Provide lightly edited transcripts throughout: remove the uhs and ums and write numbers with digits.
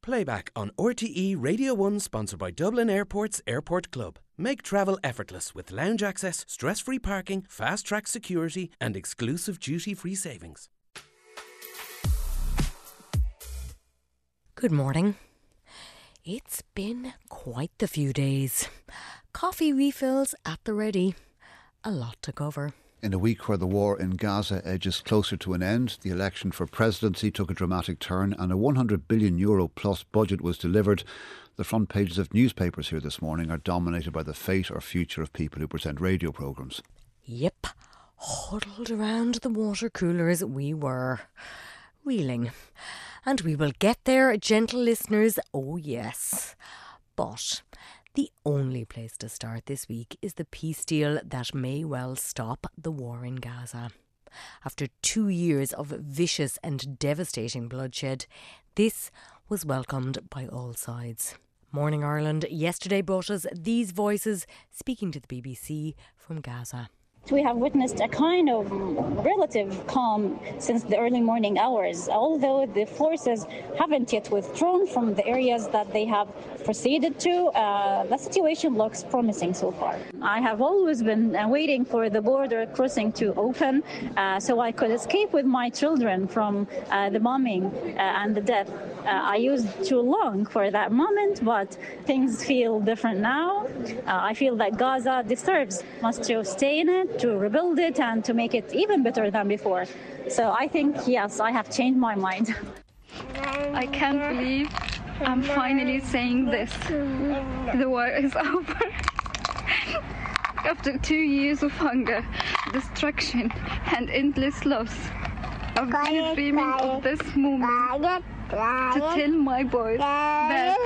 Playback on RTE Radio 1, sponsored by Dublin Airport's Airport Club. Make travel effortless with lounge access, stress-free parking, fast-track security and exclusive duty-free savings. Good morning. It's been quite the few days. Coffee refills at the ready. A lot to cover. In a week where the war in Gaza edges closer to an end, the election for presidency took a dramatic turn and a €100 billion plus budget was delivered. The front pages of newspapers here this morning are dominated by the fate or future of people who present radio programmes. Yep, huddled around the water coolers we were, reeling. And we will get there, gentle listeners, oh yes. But the only place to start this week is the peace deal that may well stop the war in Gaza. After 2 years of vicious and devastating bloodshed, this was welcomed by all sides. Morning Ireland yesterday brought us these voices speaking to the BBC from Gaza. We have witnessed a kind of relative calm since the early morning hours, although the forces haven't yet withdrawn from the areas that they have proceeded to. The situation looks promising so far. I have always been waiting for the border crossing to open so I could escape with my children from the bombing and the death. I used to long for that moment, but things feel different now. I feel that Gaza deserves us to stay in it, to rebuild it and to make it even better than before. So I think, yes, I have changed my mind. I can't believe I'm finally saying this. The war is over. After 2 years of hunger, destruction and endless loss, I've been dreaming of this moment to tell my boys that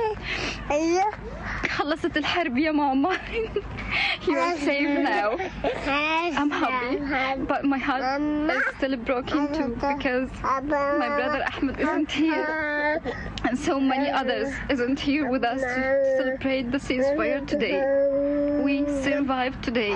خلصت الحرب يا ماما. You are safe now. I'm happy, but my heart is still broken too because my brother Ahmed isn't here and so many others isn't here with us to celebrate the ceasefire today. We survived today,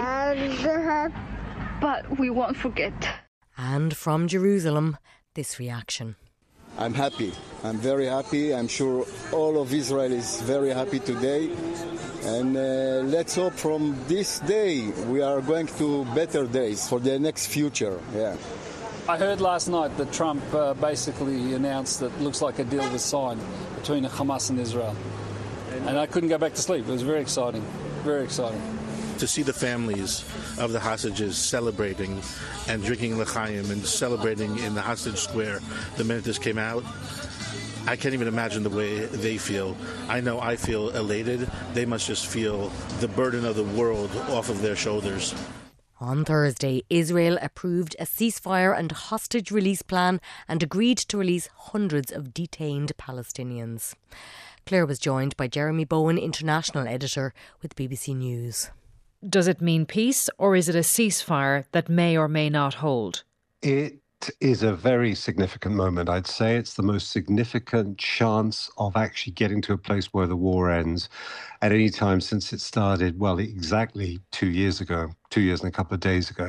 but we won't forget. And from Jerusalem, this reaction. I'm happy. I'm very happy. I'm sure all of Israel is very happy today. And let's hope from this day we are going to better days for the next future. Yeah. I heard last night that Trump basically announced that looks like a deal was signed between Hamas and Israel. And I couldn't go back to sleep. It was very exciting. Very exciting. To see the families of the hostages celebrating and drinking l'chaim and celebrating in the hostage square the minute this came out, I can't even imagine the way they feel. I know I feel elated. They must just feel the burden of the world off of their shoulders. On Thursday, Israel approved a ceasefire and hostage release plan and agreed to release hundreds of detained Palestinians. Claire was joined by Jeremy Bowen, international editor with BBC News. Does it mean peace, or is it a ceasefire that may or may not hold? It is a very significant moment. I'd say it's the most significant chance of actually getting to a place where the war ends at any time since it started, well, exactly 2 years ago, 2 years and a couple of days ago.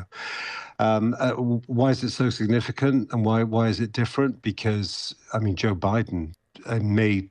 Why is it so significant and why is it different? Because, Joe Biden made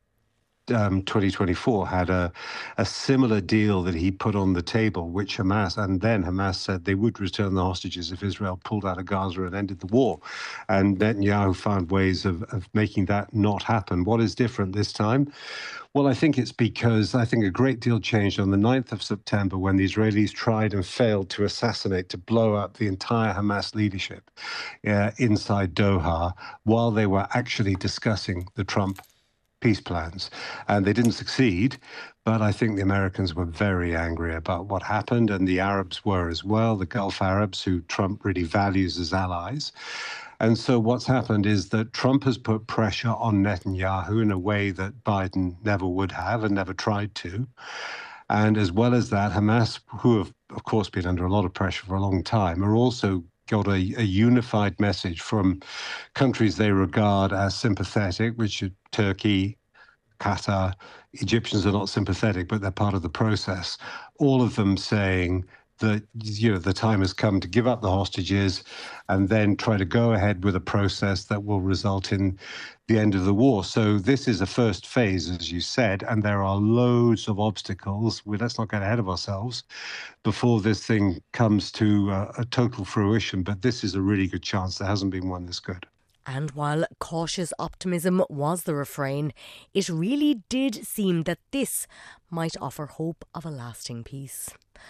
2024 had a similar deal that he put on the table, which Hamas said they would return the hostages if Israel pulled out of Gaza and ended the war. And Netanyahu found ways of making that not happen. What is different this time? Well, I think it's because a great deal changed on the 9th of September when the Israelis tried and failed to assassinate, to blow up the entire Hamas leadership inside Doha while they were actually discussing the Trump peace plans. And they didn't succeed, but I think the Americans were very angry about what happened, and the Arabs were as well, the Gulf Arabs, who Trump really values as allies. And so what's happened is that Trump has put pressure on Netanyahu in a way that Biden never would have and never tried to. And as well as that, Hamas, who have, of course, been under a lot of pressure for a long time, are also got a unified message from countries they regard as sympathetic, which are Turkey, Qatar. Egyptians are not sympathetic, but they're part of the process. All of them saying that the time has come to give up the hostages and then try to go ahead with a process that will result in the end of the war. So this is a first phase, as you said, and there are loads of obstacles. Let's not get ahead of ourselves before this thing comes to a total fruition. But this is a really good chance. There hasn't been one this good. And while cautious optimism was the refrain, it really did seem that this might offer hope of a lasting peace.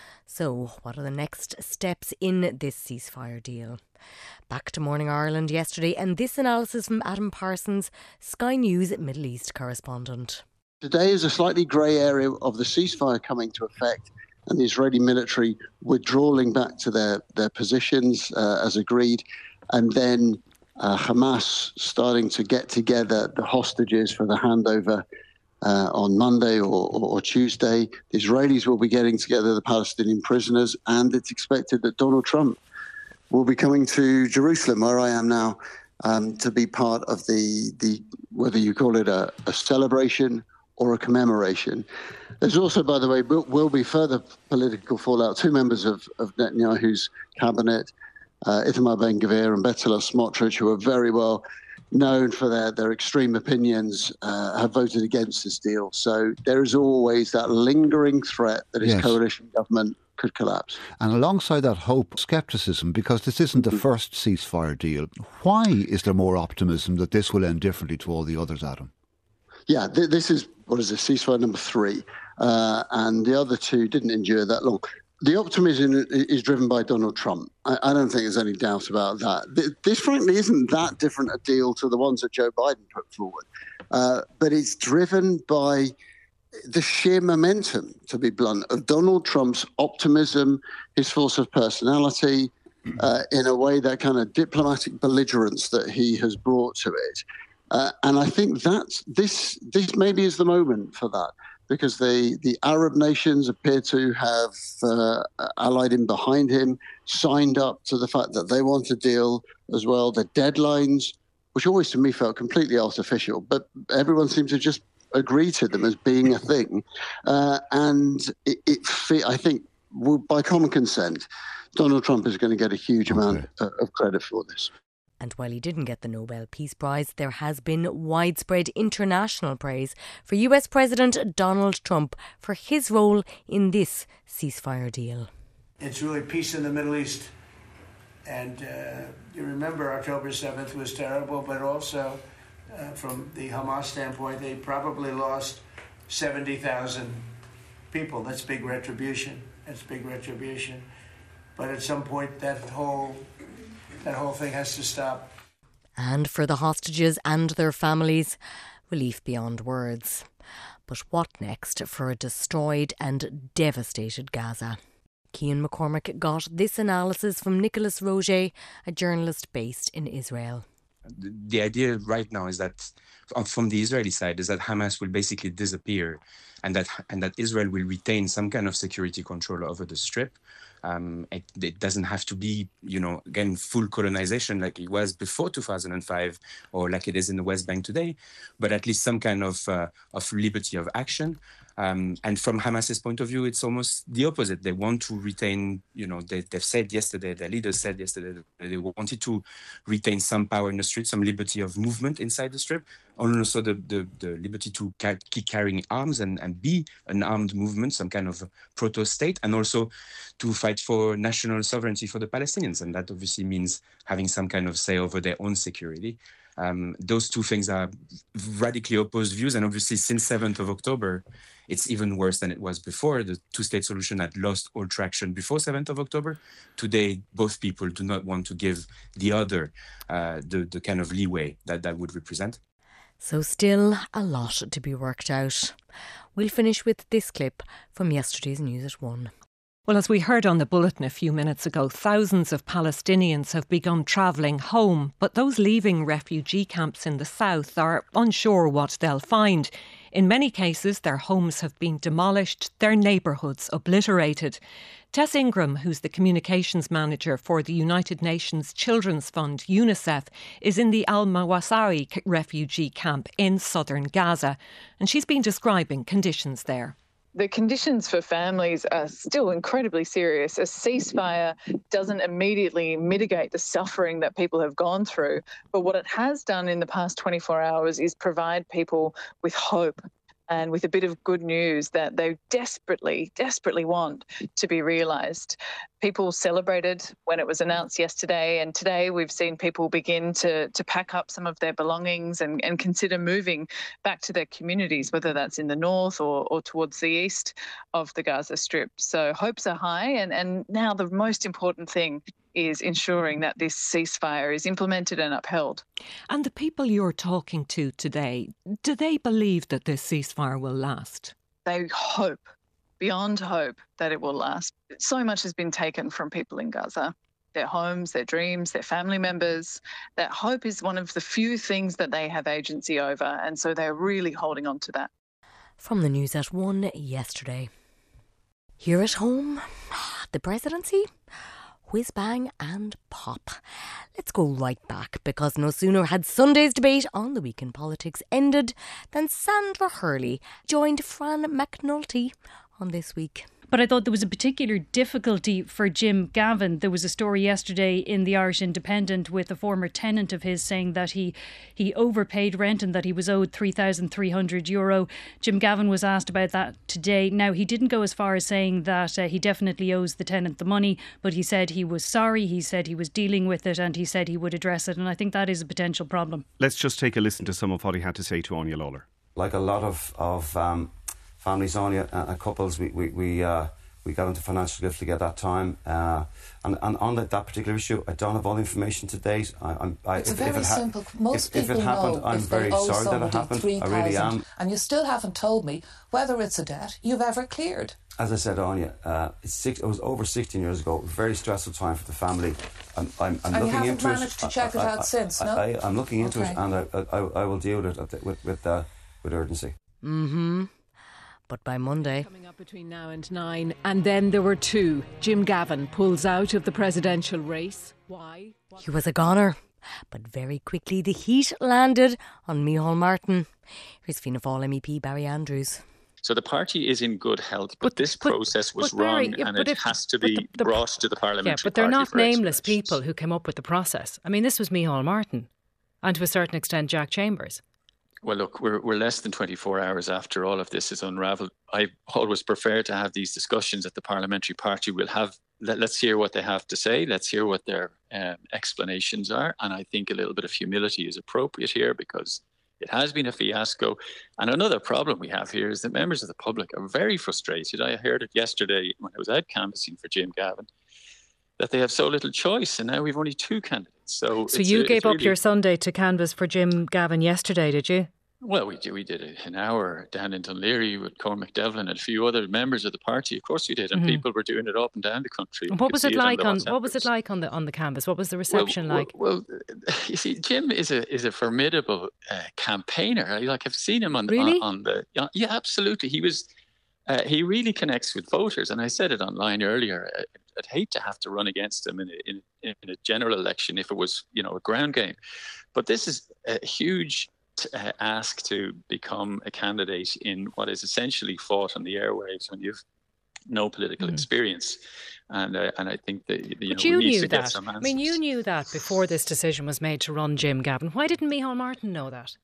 So, what are the next steps in this ceasefire deal? Back to Morning Ireland yesterday, and this analysis from Adam Parsons, Sky News Middle East correspondent. Today is a slightly grey area of the ceasefire coming to effect and the Israeli military withdrawing back to their positions as agreed, and then Hamas starting to get together the hostages for the handover on Monday or Tuesday. The Israelis will be getting together the Palestinian prisoners, and it's expected that Donald Trump will be coming to Jerusalem, where I am now, to be part of the whether you call it a celebration or a commemoration. There's also, by the way, will be further political fallout. Two members of Netanyahu's cabinet, Itamar Ben-Gvir and Bezalel Smotrich, who are very well known for their extreme opinions, have voted against this deal. So there is always that lingering threat that his coalition government could collapse. And alongside that hope, scepticism, because this isn't the first ceasefire deal. Why is there more optimism that this will end differently to all the others, Adam? Yeah, this is, ceasefire number 3. And the other two didn't endure that long. The optimism is driven by Donald Trump. I don't think there's any doubt about that. This, frankly, isn't that different a deal to the ones that Joe Biden put forward. But it's driven by the sheer momentum, to be blunt, of Donald Trump's optimism, his force of personality, in a way, that kind of diplomatic belligerence that he has brought to it. And I think that this maybe is the moment for that, because the Arab nations appear to have allied him behind him, signed up to the fact that they want a deal as well. The deadlines, which always to me felt completely artificial, but everyone seems to just agree to them as being a thing. And I think by common consent, Donald Trump is going to get a huge amount of credit for this. And while he didn't get the Nobel Peace Prize, there has been widespread international praise for US President Donald Trump for his role in this ceasefire deal. It's really peace in the Middle East. And you remember October 7th was terrible, but also from the Hamas standpoint, they probably lost 70,000 people. That's big retribution. But at some point, that whole thing has to stop. And for the hostages and their families, relief beyond words. But what next for a destroyed and devastated Gaza? Cian McCormack got this analysis from Nicolas Roget, a journalist based in Israel. The idea right now is that, from the Israeli side, is that Hamas will basically disappear, and that Israel will retain some kind of security control over the Strip. It doesn't have to be, again, full colonization like it was before 2005 or like it is in the West Bank today, but at least some kind of liberty of action. And from Hamas's point of view, it's almost the opposite. They want to retain, they've said yesterday, their leaders said yesterday that they wanted to retain some power in the street, some liberty of movement inside the Strip, and also the liberty to keep carrying arms and be an armed movement, some kind of proto-state, and also to fight for national sovereignty for the Palestinians. And that obviously means having some kind of say over their own security. Those two things are radically opposed views. And obviously, since 7th of October, it's even worse than it was before. The two-state solution had lost all traction before 7th of October. Today, both people do not want to give the other the kind of leeway that would represent. So still a lot to be worked out. We'll finish with this clip from yesterday's News at 1. Well, as we heard on the bulletin a few minutes ago, thousands of Palestinians have begun travelling home, but those leaving refugee camps in the south are unsure what they'll find. In many cases, their homes have been demolished, their neighbourhoods obliterated. Tess Ingram, who's the communications manager for the United Nations Children's Fund, UNICEF, is in the Al-Mawasawi refugee camp in southern Gaza, and she's been describing conditions there. The conditions for families are still incredibly serious. A ceasefire doesn't immediately mitigate the suffering that people have gone through, but what it has done in the past 24 hours is provide people with hope and with a bit of good news that they desperately, desperately want to be realised. People celebrated when it was announced yesterday, and today we've seen people begin to pack up some of their belongings and consider moving back to their communities, whether that's in the north or towards the east of the Gaza Strip. So hopes are high, and now the most important thing is ensuring that this ceasefire is implemented and upheld. And the people you're talking to today, do they believe that this ceasefire will last? They hope, beyond hope, that it will last. So much has been taken from people in Gaza. Their homes, their dreams, their family members. That hope is one of the few things that they have agency over, and so they're really holding on to that. From the news at 1 yesterday. Here at home, the presidency, whiz bang and pop. Let's go right back, because no sooner had Sunday's debate on the week in politics ended than Sandra Hurley joined Fran McNulty on This Week. But I thought there was a particular difficulty for Jim Gavin. There was a story yesterday in the Irish Independent with a former tenant of his saying that he overpaid rent and that he was owed €3,300. Jim Gavin was asked about that today. Now, he didn't go as far as saying that he definitely owes the tenant the money, but he said he was sorry, he said he was dealing with it, and he said he would address it. And I think that is a potential problem. Let's just take a listen to some of what he had to say to Anya Lawler. Like a lot of families, Anya, and couples, we got into financial gift to get that time, and on that particular issue, I don't have all the information to date. It's very simple. Most people know I'm if very they owe sorry that it happened. 3,000, I really am. and you still haven't told me whether it's a debt you've ever cleared. As I said, Anya, it was over 16 years ago. Very stressful time for the family. I'm and looking into it. you haven't managed to check it out since, no? I'm looking into it, and I will deal with it with urgency. Mm-hmm. But by Monday... Coming up between now and 9. And then there were two. Jim Gavin pulls out of the presidential race. Why? He was a goner. But very quickly the heat landed on Micheál Martin. Here's Fianna Fáil MEP Barry Andrews. So the party is in good health, but this process was wrong, and it has to be brought to the parliamentary party. Yeah, but they're not nameless people who came up with the process. I mean, this was Micheál Martin, and to a certain extent Jack Chambers. Well, look, we're less than 24 hours after all of this is unravelled. I always prefer to have these discussions at the parliamentary party. Let's hear what they have to say. Let's hear what their explanations are. And I think a little bit of humility is appropriate here, because it has been a fiasco. And another problem we have here is that members of the public are very frustrated. I heard it yesterday when I was out canvassing for Jim Gavin, that they have so little choice, and now we've only two candidates. So you gave up your Sunday to canvass for Jim Gavin yesterday, did you? Well, we did an hour down in Dunleary with Cormac Devlin and a few other members of the party. Of course we did, and people were doing it up and down the country. And what was it like on the canvass? What was the reception like? Well, you see, Jim is a formidable campaigner. Like, I've seen him on the yeah, absolutely. He really connects with voters, and I said it online earlier. I'd hate to have to run against him in a general election if it was, a ground game. But this is a huge ask to become a candidate in what is essentially fought on the airwaves when you've no political experience. And I think that we need to get some answers. I mean, you knew that before this decision was made to run Jim Gavin. Why didn't Micheál Martin know that?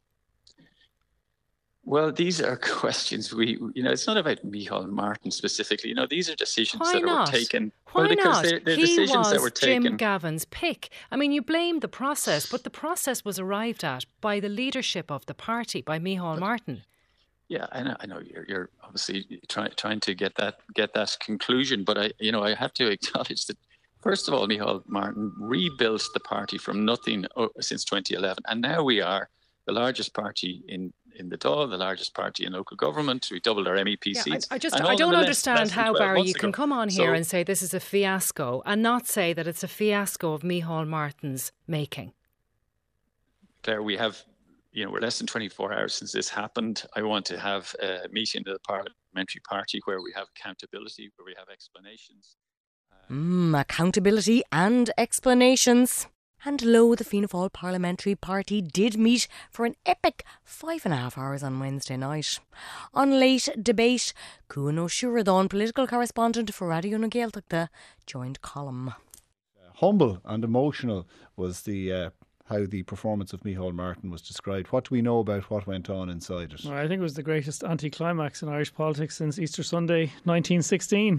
Well, these are questions it's not about Micheál Martin specifically. These are decisions that were taken. Why not? Because they're decisions that were taken. Jim Gavin's pick. I mean, you blame the process, but the process was arrived at by the leadership of the party, by Micheál Martin. Yeah, I know you're obviously trying to get that conclusion, but I have to acknowledge that, first of all, Micheál Martin rebuilt the party from nothing since 2011, and now we are the largest party in the Dáil, the largest party in local government. We doubled our MEP seats. I don't understand how, Barry, you can come on here and say this is a fiasco and not say that it's a fiasco of Micheál Martin's making. Claire, we have, we're less than 24 hours since this happened. I want to have a meeting of the parliamentary party where we have accountability, where we have explanations. Accountability and explanations. And lo, the Fianna Fáil Parliamentary Party did meet for an epic 5.5 hours on Wednesday night. On late debate, Cuan O'Shuradán, political correspondent for Radio na Gaeltachta, joined column. Humble and emotional was the how the performance of Micheál Martin was described. What do we know about what went on inside it? Well, I think it was the greatest anticlimax in Irish politics since Easter Sunday 1916.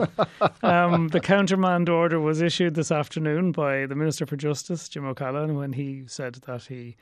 The countermand order was issued this afternoon by the Minister for Justice, Jim O'Callaghan, when he said that he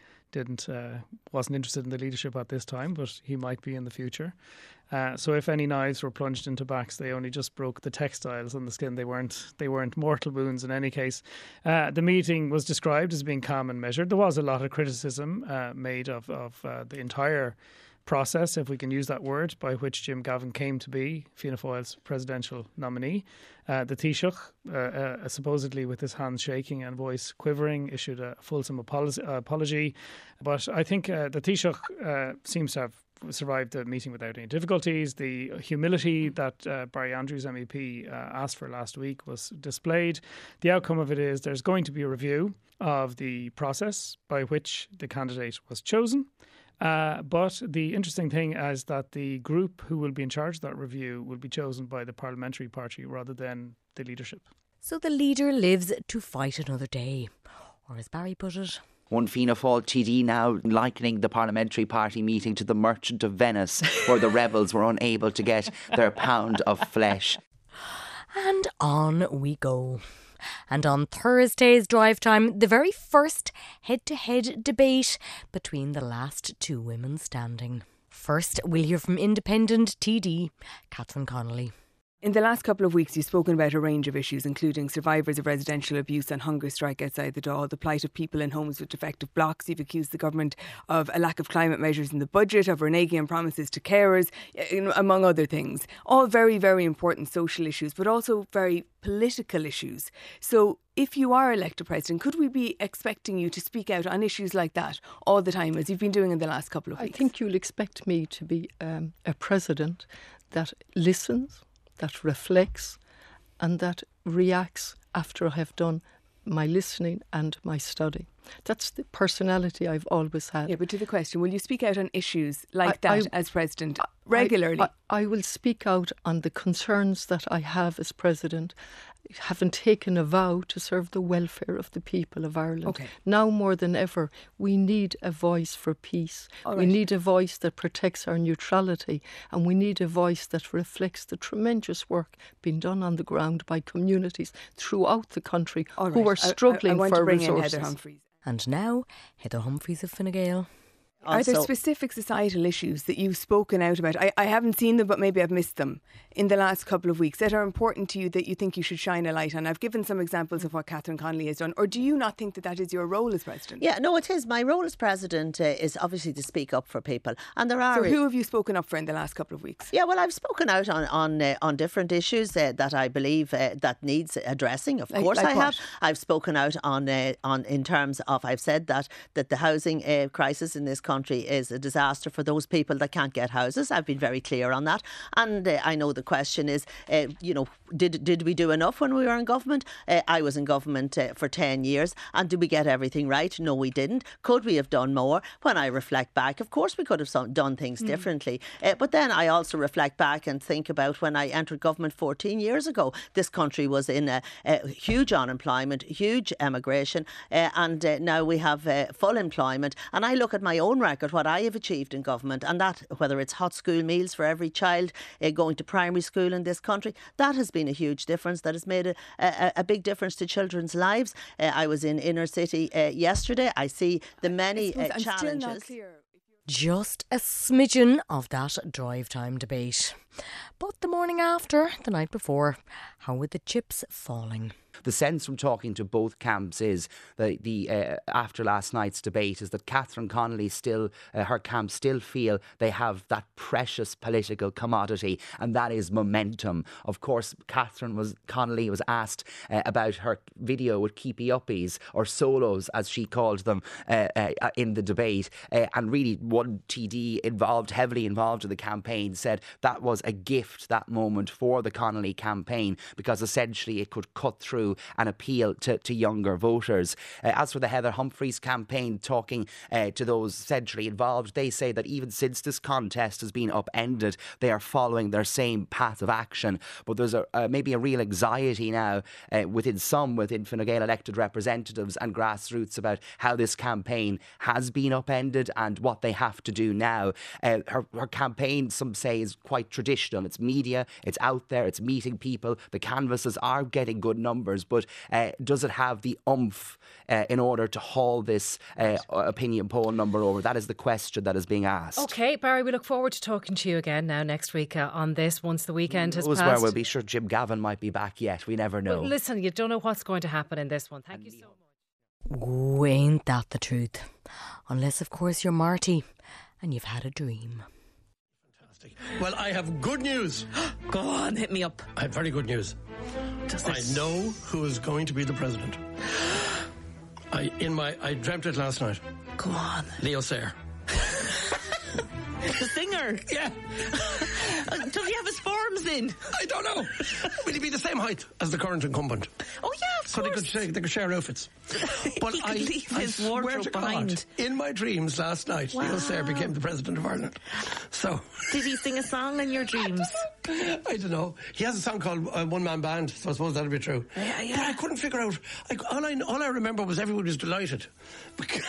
wasn't interested in the leadership at this time, but he might be in the future. So if any knives were plunged into backs, they only just broke the textiles on the skin. They weren't mortal wounds in any case. The meeting was described as being calm and measured. There was a lot of criticism made of the entire process, if we can use that word, by which Jim Gavin came to be Fianna Fáil's presidential nominee. The Taoiseach, supposedly with his hands shaking and voice quivering, issued a fulsome apology. But I think the Taoiseach seems to have survived the meeting without any difficulties. The humility that Barry Andrews MEP asked for last week was displayed. The outcome of it is there's going to be a review of the process by which the candidate was chosen. But the interesting thing is that the group who will be in charge of that review will be chosen by the parliamentary party rather than the leadership. So the leader lives to fight another day. Or as Barry put it, one Fianna Fáil TD now likening the parliamentary party meeting to the Merchant of Venice, where the rebels were unable to get their pound of flesh. And on we go. And on Thursday's drive time, the very first head-to-head debate between the last two women standing. First, we'll hear from independent TD Catherine Connolly. In the last couple of weeks, you've spoken about a range of issues, including survivors of residential abuse and hunger strike outside the Dáil, the plight of people in homes with defective blocks. You've accused the government of a lack of climate measures in the budget, of reneging promises to carers, among other things. All very, very important social issues, but also very political issues. So if you are elected president, could we be expecting you to speak out on issues like that all the time, as you've been doing in the last couple of weeks? I think you'll expect me to be a president that listens, that reflects and that reacts after I have done my listening and my study. That's the personality I've always had. Yeah, but to the question, will you speak out on issues like that as president regularly? I will speak out on the concerns that I have as president, having taken a vow to serve the welfare of the people of Ireland. Okay. Now more than ever, we need a voice for peace. We need a voice that protects our neutrality, and we need a voice that reflects the tremendous work being done on the ground by communities throughout the country who are struggling for resources. And now, Heather Humphreys of Fine Gael. Are there specific societal issues that you've spoken out about? I haven't seen them, but maybe I've missed them in the last couple of weeks that are important to you that you think you should shine a light on. I've given some examples of what Catherine Connolly has done. Or do you not think that that is your role as president? Yeah, no, it is. My role as president is obviously to speak up for people. And there are. So who have you spoken up for in the last couple of weeks? Yeah, well, I've spoken out on different issues that I believe that needs addressing. Of course, I have. I've spoken out on in terms of, I've said that the housing crisis in this country is a disaster for those people that can't get houses. I've been very clear on that. And I know the question is, did we do enough when we were in government? I was in government for 10 years. And did we get everything right? No, we didn't. Could we have done more? When I reflect back, of course we could have done things differently. But then I also reflect back and think about when I entered government 14 years ago. This country was in a huge unemployment, huge emigration, and now we have full employment. And I look at my own record, what I have achieved in government, and that, whether it's hot school meals for every child going to primary school in this country, that has been a huge difference. That has made a big difference to children's lives. I was in inner city yesterday. I see the many challenges. Just a smidgen of that drive time debate. But the morning after, the night before, how were the chips falling? The sense from talking to both camps is that after last night's debate is that Catherine Connolly her camp still feel they have that precious political commodity, and that is momentum. Of course, Catherine Connolly was asked about her video with Keepy Uppies, or solos as she called them, in the debate, and really one TD heavily involved in the campaign said that was was a gift, that moment, for the Connolly campaign, because essentially it could cut through and appeal to younger voters. As for the Heather Humphreys campaign, talking to those centrally involved, they say that even since this contest has been upended, they are following their same path of action. But there's maybe a real anxiety now within Fine Gael elected representatives and grassroots about how this campaign has been upended and what they have to do now. Her campaign, some say, is quite traditional. It's media, it's out there, it's meeting people. The canvases are getting good numbers, but does it have the oomph in order to haul this opinion poll number over? That is the question that is being asked. OK, Barry, we look forward to talking to you again now next week on this, once the weekend has passed. Where we'll be sure Jim Gavin might be back yet. We never know. Well, listen, you don't know what's going to happen in this one. Thank you so much. Oh, ain't that the truth? Unless, of course, you're Marty and you've had a dream. Fantastic. Well, I have good news. Go on, hit me up. I have very good news. I know who is going to be the president. I dreamt it last night. Go on. Leo Sayer. The singer? Yeah. Does he have his forms in? I don't know. Will he be the same height as the current incumbent? Oh, yeah, of course. So they could share outfits. But he could leave his wardrobe behind. In my dreams last night, Leo Sayer became the president of Ireland. So. Did he sing a song in your dreams? I don't know. He has a song called One Man Band, so I suppose that'll be true. Yeah. But I couldn't figure out. All I remember was everyone was delighted because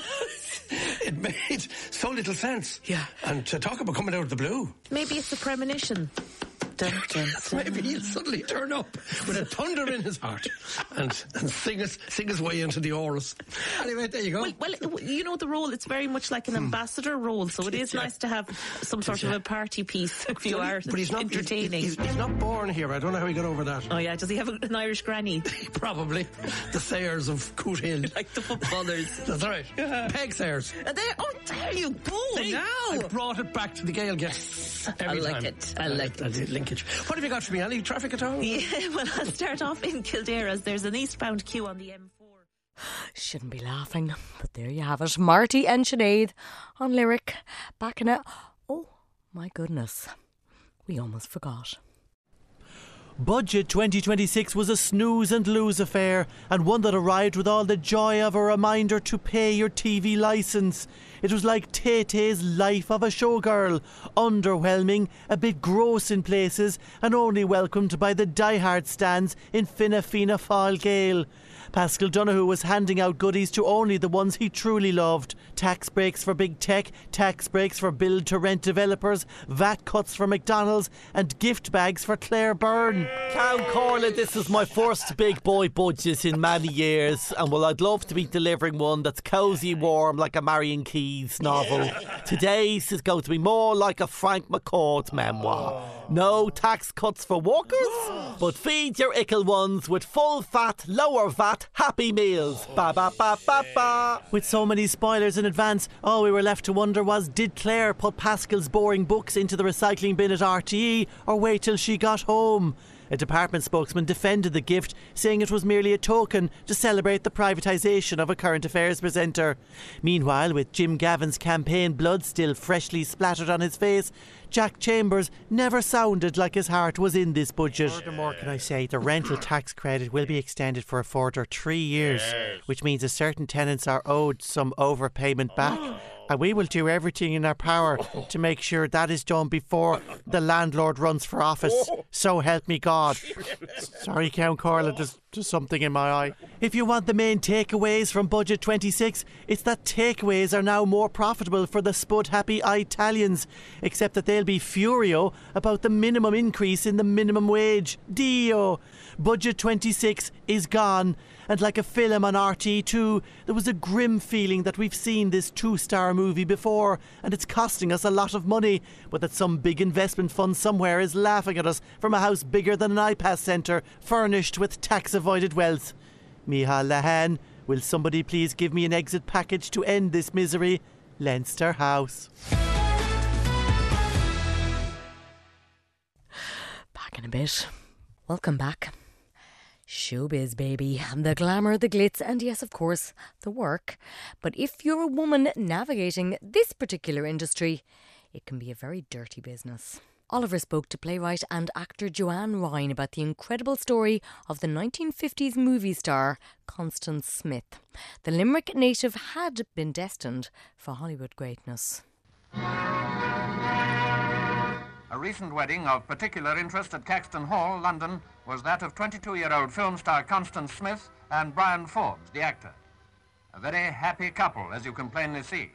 it made so little sense. Yeah. And to talk about coming out of the blue. Maybe it's a premonition. Dun, dun, dun. Maybe he'll suddenly turn up with a thunder in his heart and sing his way into the Oros. Anyway, there you go. Well, you know the role, it's very much like an ambassador role, so it is nice to have some sort of a party piece if you are but he's not, entertaining. He's not born here. I don't know how he got over that. Oh, yeah. Does he have an Irish granny? Probably. The Sayers of Coot Hill. Like the footballers. That's right. Peg Sayers. There you go. Now. I brought it back to the Gael get every time. I like it. Linkage. What have you got for me, Annie? Traffic at all? Yeah, well, I'll start off in Kildare as there's an eastbound queue on the M4. Shouldn't be laughing, but there you have it. Marty and Sinead on Lyric. Back in it. Oh, my goodness. We almost forgot. Budget 2026 was a snooze and lose affair, and one that arrived with all the joy of a reminder to pay your TV licence. It was like Tay-Tay's Life of a Showgirl, underwhelming, a bit gross in places, and only welcomed by the diehard stands in Fine Fianna Fáil Gael. Paschal Donoghue was handing out goodies to only the ones he truly loved. Tax breaks for big tech, tax breaks for build-to-rent developers, VAT cuts for McDonald's and gift bags for Claire Byrne. Count Corley, this is my first big boy budget in many years, and well, I'd love to be delivering one that's cosy warm like a Marion Keyes novel. Today's is going to be more like a Frank McCourt memoir. No tax cuts for workers, but feed your ickle ones with full fat, lower VAT, happy meals. Ba ba ba ba ba. With so many spoilers in advance, all we were left to wonder was, did Claire put Paschal's boring books into the recycling bin at RTE or wait till she got home? A department spokesman defended the gift, saying it was merely a token to celebrate the privatisation of a current affairs presenter. Meanwhile, with Jim Gavin's campaign blood still freshly splattered on his face, Jack Chambers never sounded like his heart was in this budget. Furthermore, can I say, the rental tax credit will be extended for a further 3 years, which means that certain tenants are owed some overpayment back. And we will do everything in our power to make sure that is done before the landlord runs for office. So help me God. Sorry, Count Corley, there's something in my eye. If you want the main takeaways from Budget 26, it's that takeaways are now more profitable for the spud-happy Italians, except that they'll be furio about the minimum increase in the minimum wage. Dio! Budget 26 is gone. And like a film on RT2, there was a grim feeling that we've seen this 2-star movie before and it's costing us a lot of money, but that some big investment fund somewhere is laughing at us from a house bigger than an iPass centre, furnished with tax-avoided wealth. Micheál Lehane, will somebody please give me an exit package to end this misery? Leinster House. Back in a bit. Welcome back. Showbiz, baby. The glamour, the glitz, and yes, of course, the work. But if you're a woman navigating this particular industry, it can be a very dirty business. Oliver spoke to playwright and actor Joanne Ryan about the incredible story of the 1950s movie star Constance Smith. The Limerick native had been destined for Hollywood greatness. A recent wedding of particular interest at Caxton Hall, London, was that of 22-year-old film star Constance Smith and Brian Forbes, the actor. A very happy couple, as you can plainly see.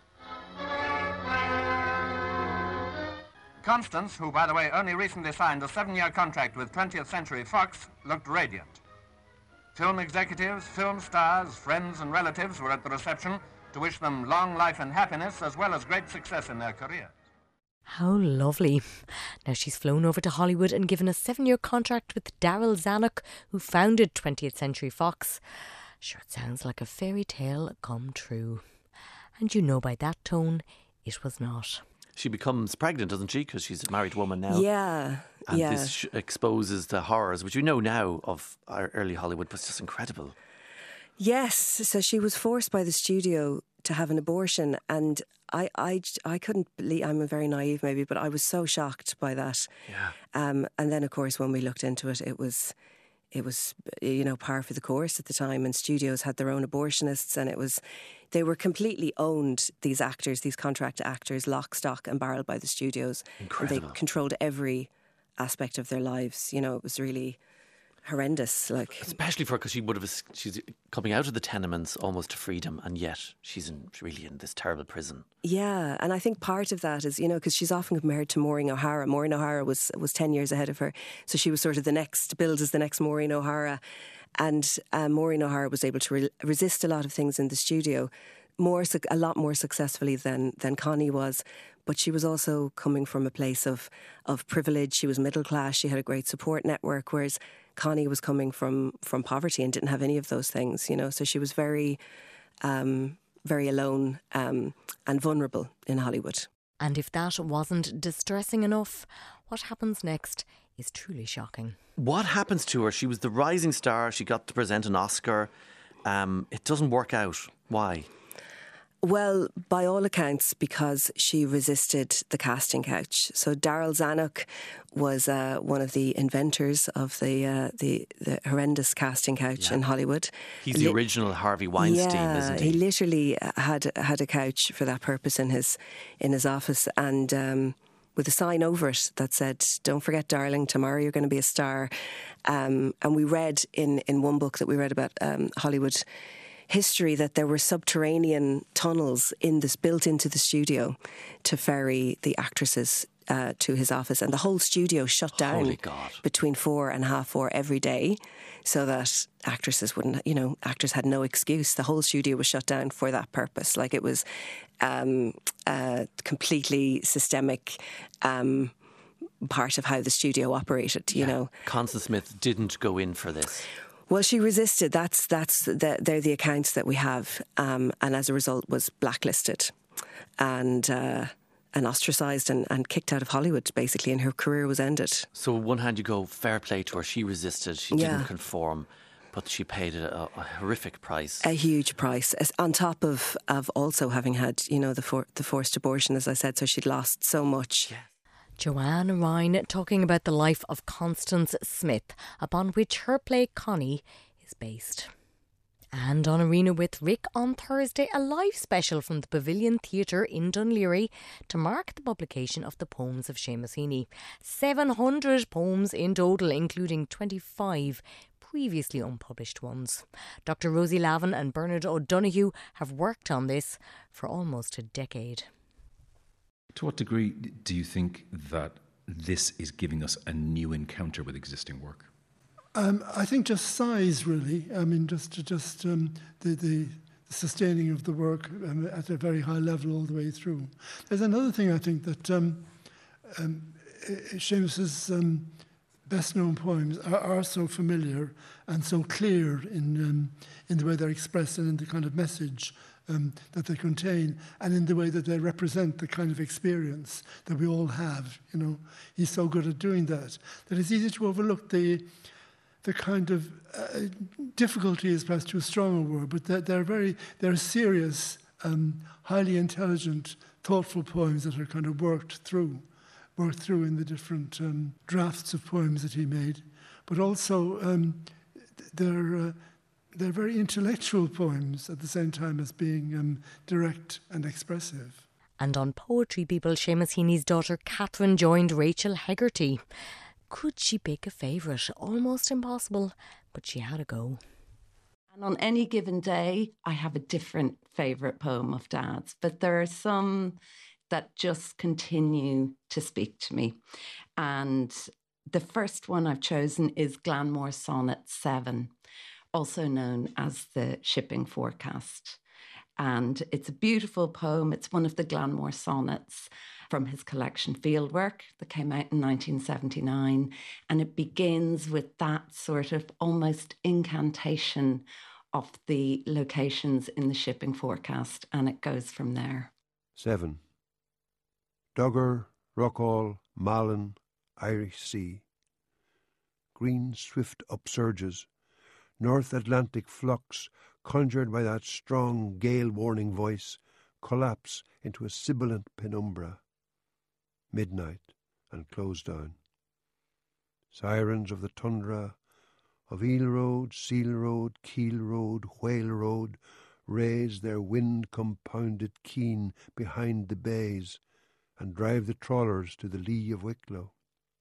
Constance, who, by the way, only recently signed a 7-year contract with 20th Century Fox, looked radiant. Film executives, film stars, friends and relatives were at the reception to wish them long life and happiness, as well as great success in their careers. How lovely. Now she's flown over to Hollywood and given a 7-year contract with Darryl Zanuck, who founded 20th Century Fox. Sure, it sounds like a fairy tale come true. And you know by that tone, it was not. She becomes pregnant, doesn't she? Because she's a married woman now. Yeah. And this exposes the horrors, which we know now of our early Hollywood, but it's just incredible. Yes. So she was forced by the studio to have an abortion, and I couldn't believe, I'm very naive maybe, but I was so shocked by that. Yeah. And then, of course, when we looked into it, it was, you know, par for the course at the time, and studios had their own abortionists, and they were completely owned, these actors, these contract actors, lock, stock and barrel by the studios. Incredible. And they controlled every aspect of their lives. You know, it was really horrendous. Especially because she's coming out of the tenements almost to freedom, and yet she's really in this terrible prison. Yeah, and I think part of that is, you know, because she's often compared to Maureen O'Hara. Maureen O'Hara was 10 years ahead of her, so she was sort of billed as the next Maureen O'Hara. And Maureen O'Hara was able to resist a lot of things in the studio, a lot more successfully than Connie was. But she was also coming from a place of privilege. She was middle class. She had a great support network, whereas Connie was coming from poverty and didn't have any of those things, you know. So she was very, very alone and vulnerable in Hollywood. And if that wasn't distressing enough, what happens next is truly shocking. What happens to her? She was the rising star. She got to present an Oscar. It doesn't work out. Why? Well, by all accounts, because she resisted the casting couch. So Darryl Zanuck was one of the inventors of the horrendous casting couch in Hollywood. He's the original Harvey Weinstein, isn't he? He literally had a couch for that purpose in his office, and with a sign over it that said, "Don't forget, darling, tomorrow you're going to be a star." And we read in one book that we read about Hollywood history that there were subterranean tunnels built into the studio to ferry the actresses to his office, and the whole studio shut down between 4 and 4:30 every day, so that actresses wouldn't, you know, actors had no excuse. The whole studio was shut down for that purpose. Like, it was completely systemic part of how the studio operated, you know. Constance Smith didn't go in for this. Well, she resisted. They're the accounts that we have, and as a result was blacklisted and ostracised and kicked out of Hollywood, basically, and her career was ended. So on one hand you go, fair play to her, she resisted, she didn't conform, but she paid a horrific price. A huge price, on top of also having had, you know, the forced abortion, as I said, so she'd lost so much. Yeah. Joanne Ryan talking about the life of Constance Smith, upon which her play Connie is based. And on Arena with Rick on Thursday, a live special from the Pavilion Theatre in Dunleary to mark the publication of the poems of Seamus Heaney. 700 poems in total, including 25 previously unpublished ones. Dr. Rosie Lavin and Bernard O'Donoghue have worked on this for almost a decade. To what degree do you think that this is giving us a new encounter with existing work? I think just size, really. I mean, just the sustaining of the work at a very high level all the way through. There's another thing I think that Seamus's best-known poems are so familiar and so clear in the way they're expressed and in the kind of message that they contain, and in the way that they represent the kind of experience that we all have. You know, he's so good at doing that it's easy to overlook the kind of difficulty is perhaps too strong a word, but they're serious, highly intelligent, thoughtful poems that are kind of worked through worked through in the different drafts of poems that he made, but also they're very intellectual poems at the same time as being direct and expressive. And on Poetry People, Seamus Heaney's daughter Catherine joined Rachel Hegarty. Could she pick a favourite? Almost impossible, but she had a go. And on any given day, I have a different favourite poem of Dad's, but there are some that just continue to speak to me. And the first one I've chosen is Glanmore Sonnet 7, also known as the Shipping Forecast. And it's a beautiful poem. It's one of the Glanmore sonnets from his collection Fieldwork that came out in 1979. And it begins with that sort of almost incantation of the locations in the shipping forecast. And it goes from there. 7. Dogger, Rockall, Malin, Irish Sea. Green swift upsurges, North Atlantic flux, conjured by that strong gale-warning voice, collapse into a sibilant penumbra. Midnight and close down. Sirens of the tundra, of Eel Road, Seal Road, Keel Road, Whale Road, raise their wind-compounded keen behind the bays and drive the trawlers to the lee of Wicklow.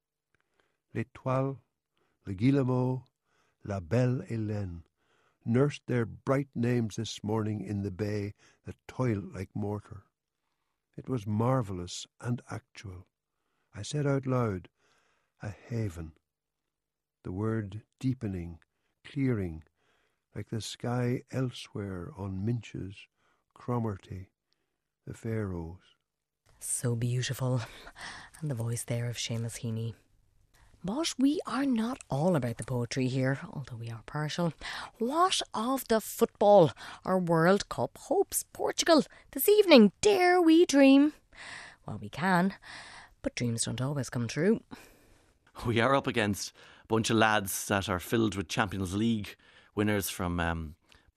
L'Étoile, Le Guillemot, La Belle Hélène nursed their bright names this morning in the bay that toiled like mortar. It was marvellous and actual. I said out loud, a haven. The word deepening, clearing, like the sky elsewhere on Minch's, Cromarty, the Faroes. So beautiful. And the voice there of Seamus Heaney. But we are not all about the poetry here, although we are partial. What of the football? Our World Cup hopes. Portugal this evening. Dare we dream? Well, we can, but dreams don't always come true. We are up against a bunch of lads that are filled with Champions League winners from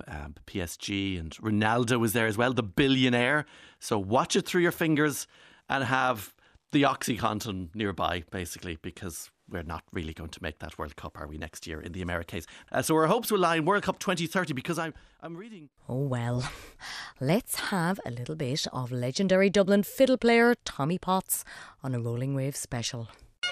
PSG, and Ronaldo was there as well, the billionaire. So watch it through your fingers and have the OxyContin nearby, basically, because we're not really going to make that World Cup, are we, next year in the Americas? So our hopes will lie in World Cup 2030, because I'm reading... Oh well, let's have a little bit of legendary Dublin fiddle player Tommy Potts on a Rolling Wave special.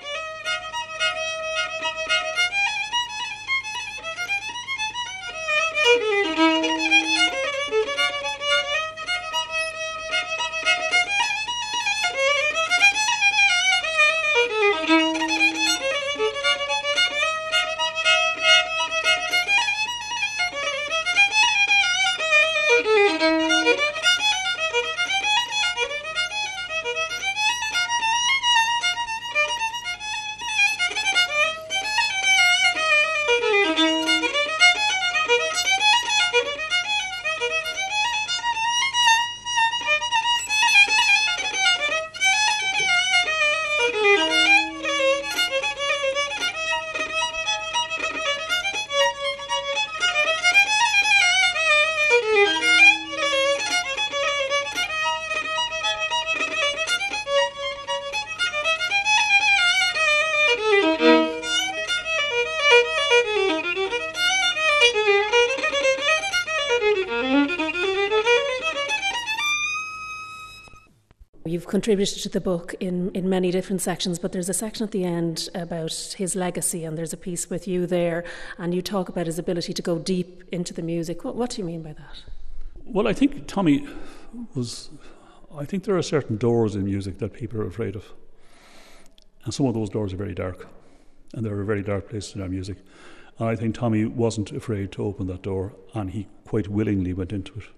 You've contributed to the book in many different sections, but there's a section at the end about his legacy, and there's a piece with you there, and you talk about his ability to go deep into the music. What do you mean by that? Well, I think Tommy was... I think there are certain doors in music that people are afraid of. And some of those doors are very dark. And there are very dark places in our music. And I think Tommy wasn't afraid to open that door, and he quite willingly went into it.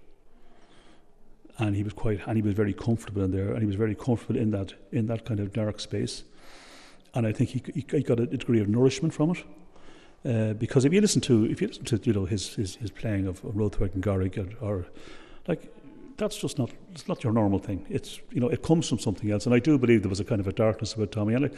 And he was very comfortable in there, and he was very comfortable in that kind of dark space. And I think he got a degree of nourishment from it, because if you listen to his playing of Rothwick and Garrick, or like, that's just it's not your normal thing. It's, it comes from something else. And I do believe there was a kind of a darkness about Tommy, and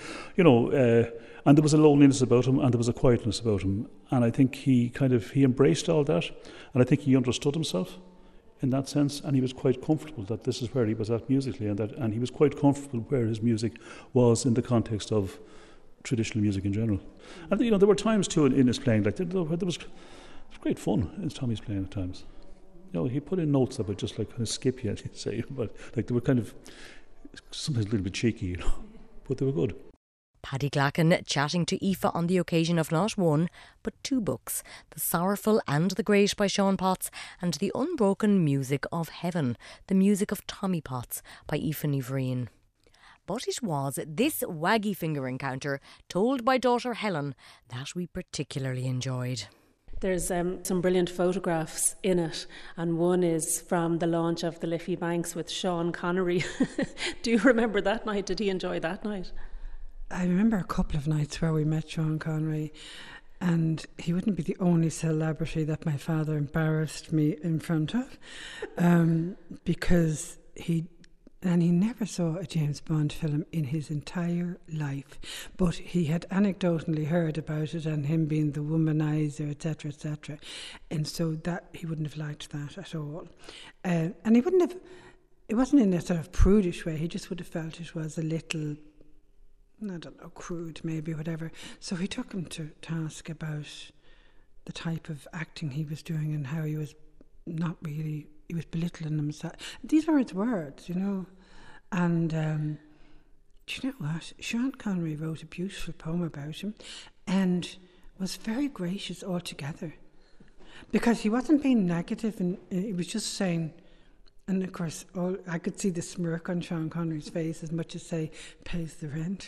and there was a loneliness about him, and there was a quietness about him. And I think he embraced all that, and I think he understood himself. in that sense, and he was quite comfortable that this is where he was at musically, and he was quite comfortable where his music was in the context of traditional music in general. And there were times too in his playing, like there was great fun in Tommy's playing at times. He put in notes that would just like kind of skip you, as you say, but like they were kind of sometimes a little bit cheeky, but they were good. Paddy Glacken chatting to Aoife on the occasion of not one, but two books, The Sorrowful and the Great by Sean Potts and The Unbroken Music of Heaven, the music of Tommy Potts by Aoife Ní Bhríon. But it was this waggy finger encounter, told by daughter Helen, that we particularly enjoyed. There's some brilliant photographs in it, and one is from the launch of the Liffey Banks with Sean Connery. Do you remember that night? Did he enjoy that night? I remember a couple of nights where we met Sean Connery, and he wouldn't be the only celebrity that my father embarrassed me in front of, because he never saw a James Bond film in his entire life, but he had anecdotally heard about it and him being the womanizer, etc., etc., and so that he wouldn't have liked that at all, and he wouldn't have. It wasn't in a sort of prudish way. He just would have felt it was a little, I don't know, crude, maybe, whatever. So he took him to task about the type of acting he was doing and how he was not really, he was belittling himself. These were his words, And do you know what? Sean Connery wrote a beautiful poem about him and was very gracious altogether, because he wasn't being negative, and he was just saying. And of course, I could see the smirk on Sean Connery's face, as much as say, pays the rent,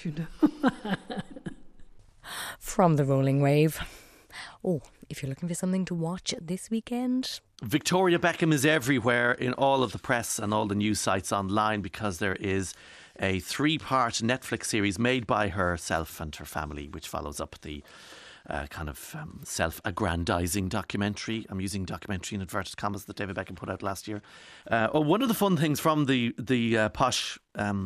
From the Rolling Wave. Oh, if you're looking for something to watch this weekend, Victoria Beckham is everywhere in all of the press and all the news sites online, because there is a 3-part Netflix series made by herself and her family, which follows up the self-aggrandising documentary. I'm using documentary in inverted commas that David Beckham put out last year. One of the fun things from the posh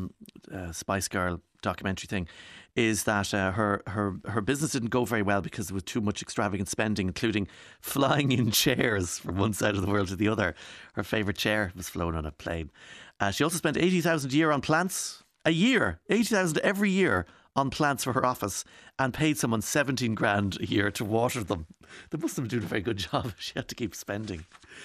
Spice Girl documentary thing is that her business didn't go very well because there was too much extravagant spending, including flying in chairs from one side of the world to the other. Her favourite chair was flown on a plane. She also spent 80,000 a year on plants. A year, 80,000 every year on plants for her office, and paid someone 17 grand a year to water them. They must have been doing a very good job. She had to keep spending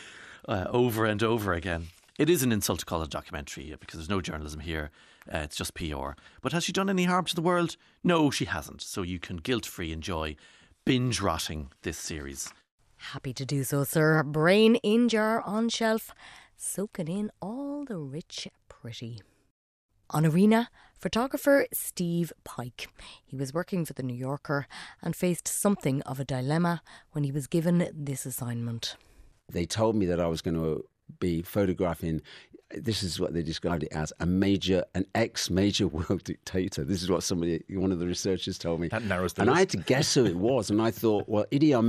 over and over again. It is an insult to call it a documentary, because there's no journalism here. It's just PR. But has she done any harm to the world? No, she hasn't. So you can guilt-free enjoy binge-rotting this series. Happy to do so, sir. Brain in jar on shelf, soaking in all the rich pretty. On Arena, photographer Steve Pike. He was working for The New Yorker and faced something of a dilemma when he was given this assignment. They told me that I was going to be photographing, this is what they described it as, an ex-major world dictator. This is what one of the researchers told me. That narrows the list. list. I had to guess who it was, and I thought, well, I knew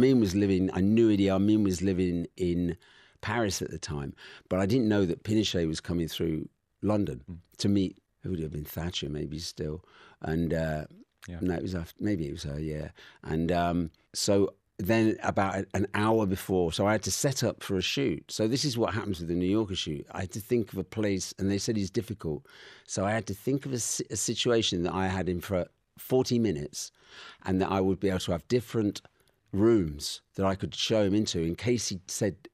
Idi Amin was living in Paris at the time, but I didn't know that Pinochet was coming through London to meet. It would have been Thatcher, maybe still, and no, it was after, maybe it was her, yeah. And so then about an hour before, so I had to set up for a shoot. So this is what happens with the New Yorker shoot. I had to think of a place, and they said it's difficult. So I had to think of a situation that I had in for 40 minutes, and that I would be able to have different rooms that I could show him into in case he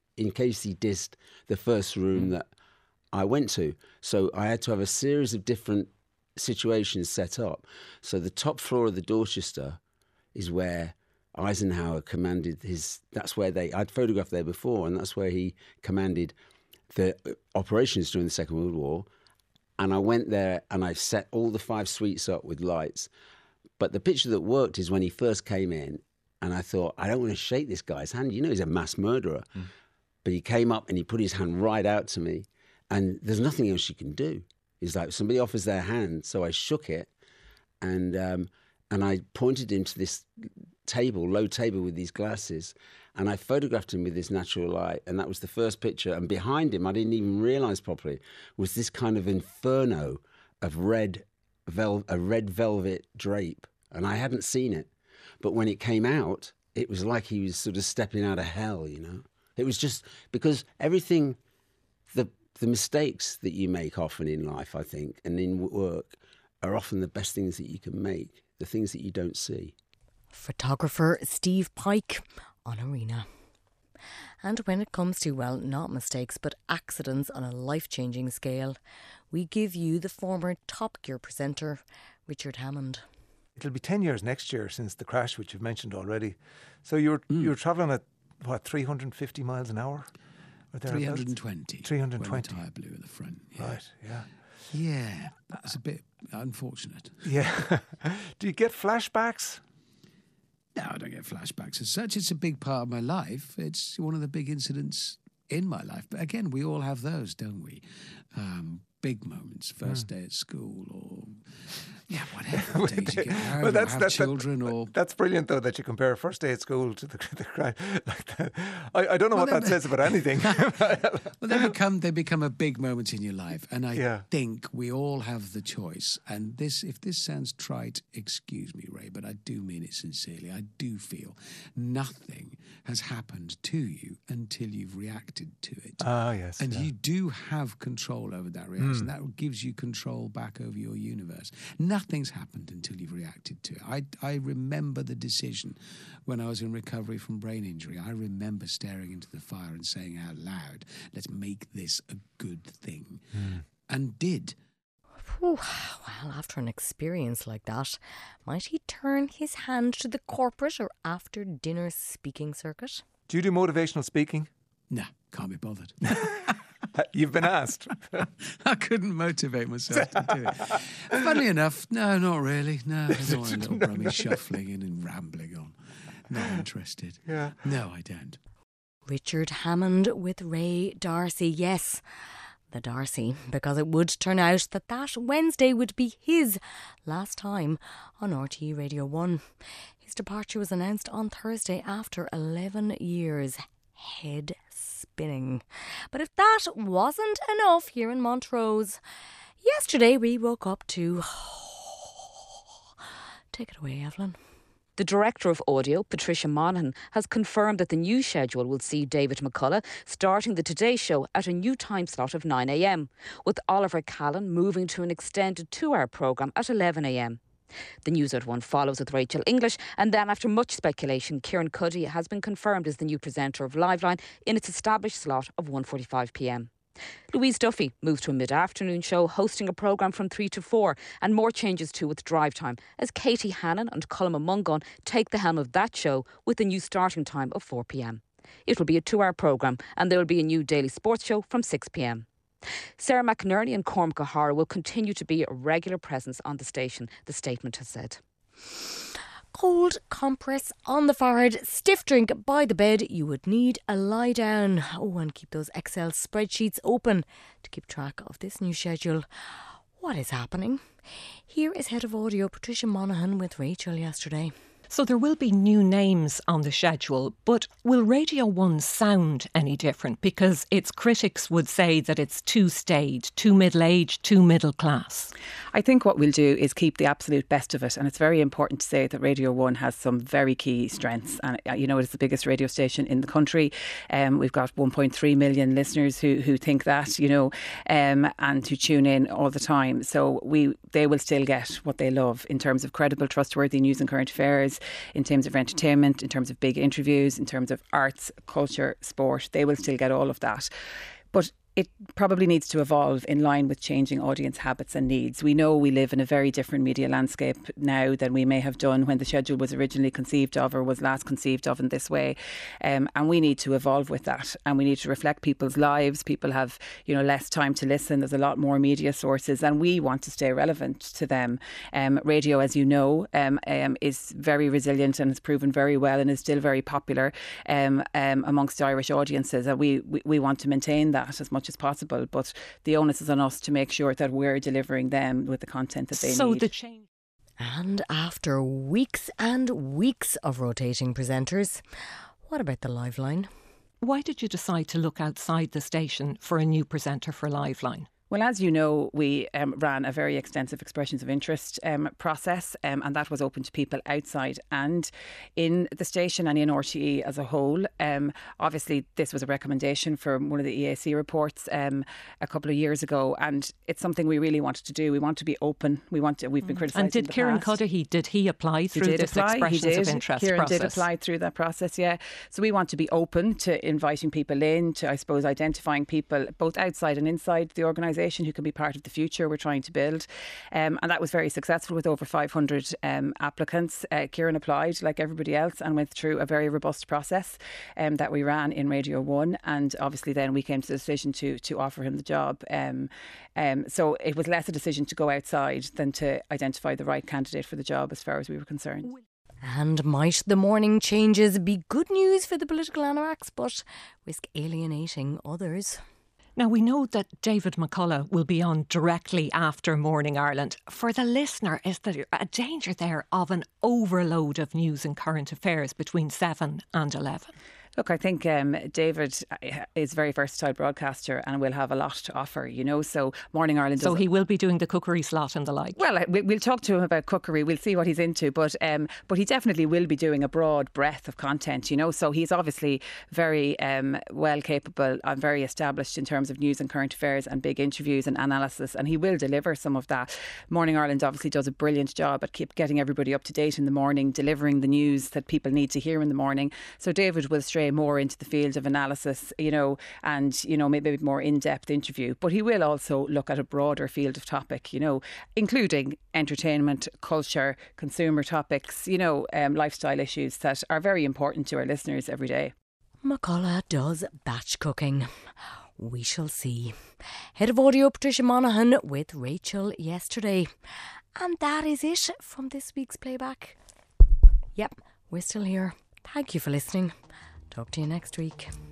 dissed the first room that I went to. So I had to have a series of different situations set up. So the top floor of the Dorchester is where Eisenhower commanded I'd photographed there before, and that's where he commanded the operations during the Second World War. And I went there and I set all the 5 suites up with lights. But the picture that worked is when he first came in, and I thought, I don't want to shake this guy's hand. He's a mass murderer. But he came up and he put his hand right out to me. And there's nothing else you can do. It's like somebody offers their hand, so I shook it, and I pointed him to this low table with these glasses, and I photographed him with this natural light, and that was the first picture. And behind him, I didn't even realise properly, was this kind of inferno of a red velvet drape, and I hadn't seen it. But when it came out, it was like he was sort of stepping out of hell, It was just because everything the mistakes that you make often in life, I think, and in work, are often the best things that you can make, the things that you don't see. Photographer Steve Pike on Arena. And when it comes to, well, not mistakes, but accidents on a life-changing scale, we give you the former Top Gear presenter, Richard Hammond. It'll be 10 years next year since the crash, which you've mentioned already. So you're travelling at, 350 miles an hour? 320. 320. When the tyre blew at the front. Yeah. Right, yeah. Yeah, that's a bit unfortunate. Yeah. Do you get flashbacks? No, I don't get flashbacks as such. It's a big part of my life. It's one of the big incidents in my life. But again, we all have those, don't we? Big moments, first day at school, or whatever days you get married, or have children, or that's brilliant though that you compare first day at school to the crash. Like that. I don't know what that says about anything. Well, they become a big moment in your life, and I think we all have the choice. And if this sounds trite, excuse me, Ray, but I do mean it sincerely. I do feel nothing has happened to you until you've reacted to it. Yes, and you do have control over that reaction. That gives you control back over your universe. Nothing's happened until you've reacted to it. I remember the decision when I was in recovery from brain injury. I remember staring into the fire and saying out loud, let's make this a good thing. And did. Well, after an experience like that, might he turn his hand to the corporate or after dinner speaking circuit? Do you do motivational speaking? No, can't be bothered. You've been asked. I couldn't motivate myself to do it. Funnily enough, no, not really. No, I don't want a little brummy shuffling in and rambling on. Not interested. Yeah. No, I don't. Richard Hammond with Ray D'Arcy. Yes, the D'Arcy, because it would turn out that Wednesday would be his last time on RTE Radio 1. His departure was announced on Thursday after 11 years. Head spinning. But if that wasn't enough here in Montrose, yesterday we woke up to... Take it away, Evelyn. The Director of Audio, Patricia Monaghan, has confirmed that the new schedule will see David McCullough starting the Today Show at a new time slot of 9 a.m, with Oliver Callan moving to an extended 2-hour programme at 11 a.m. The News at 1 follows with Rachel English, and then after much speculation, Kieran Cuddy has been confirmed as the new presenter of Liveline in its established slot of 1:45 p.m. Louise Duffy moves to a mid-afternoon show, hosting a programme from 3 to 4, and more changes too with drive time, as Katie Hannon and Colm Mungon take the helm of that show with a new starting time of 4 p.m. It will be a 2-hour programme, and there will be a new daily sports show from 6 p.m. Sarah McInerney and Cormac O'Hara will continue to be a regular presence on the station, the statement has said. Cold compress on the forehead, stiff drink by the bed. You would need a lie down. Oh, and keep those Excel spreadsheets open to keep track of this new schedule. What is happening? Here is Head of Audio Patricia Monaghan with Rachel yesterday. So there will be new names on the schedule, but will Radio 1 sound any different? Because its critics would say that it's too staid, too middle-aged, too middle class. I think what we'll do is keep the absolute best of it, and it's very important to say that Radio 1 has some very key strengths, and you know, it's the biggest radio station in the country. We've got 1.3 million listeners who think that, you know, and who tune in all the time. So they will still get what they love in terms of credible, trustworthy news and current affairs, in terms of entertainment, in terms of big interviews, in terms of arts, culture, sport. They will still get all of that. But it probably needs to evolve in line with changing audience habits and needs. We know we live in a very different media landscape now than we may have done when the schedule was originally conceived of or was last conceived of in this way. And we need to evolve with that, and we need to reflect people's lives. People have, you know, less time to listen. There's a lot more media sources, and we want to stay relevant to them. Radio, as you know, is very resilient and has proven very well and is still very popular amongst Irish audiences. And we want to maintain that as much as possible, but the onus is on us to make sure that we're delivering them with the content that they need. And after weeks and weeks of rotating presenters, what about the Liveline? Why did you decide to look outside the station for a new presenter for Liveline? Well, as you know, we ran a very extensive expressions of interest process, and that was open to people outside and in the station and in RTE as a whole. Obviously, this was a recommendation from one of the EAC reports a couple of years ago, and it's something we really wanted to do. We want to be open. We've been criticised. And did Kieran Cuddihy, did he apply through this expressions of interest Kieran process? Did apply through that process, yeah. So we want to be open to inviting people in, to, I suppose, identifying people both outside and inside the organisation who can be part of the future we're trying to build. And that was very successful with over 500 applicants. Kieran applied like everybody else and went through a very robust process that we ran in Radio 1, and obviously then we came to the decision to offer him the job. So it was less a decision to go outside than to identify the right candidate for the job as far as we were concerned. And might the morning changes be good news for the political anoraks, but risk alienating others? Now, we know that David McCullough will be on directly after Morning Ireland. For the listener, is there a danger there of an overload of news and current affairs between 7 and 11? Look, I think David is a very versatile broadcaster and will have a lot to offer, you know. So Morning Ireland. So he will be doing the cookery slot and the like. Well, we'll talk to him about cookery. We'll see what he's into, but he definitely will be doing a broad breadth of content, you know. So he's obviously very well capable and very established in terms of news and current affairs and big interviews and analysis, and he will deliver some of that. Morning Ireland obviously does a brilliant job at keep getting everybody up to date in the morning, delivering the news that people need to hear in the morning. So David will stray more into the field of analysis, you know, and, you know, maybe a more in-depth interview. But he will also look at a broader field of topic, you know, including entertainment, culture, consumer topics, you know, lifestyle issues that are very important to our listeners every day. McCullough does batch cooking. We shall see. Head of Audio, Patricia Monaghan, with Rachel yesterday. And that is it from this week's playback. Yep, we're still here. Thank you for listening. Talk to you next week.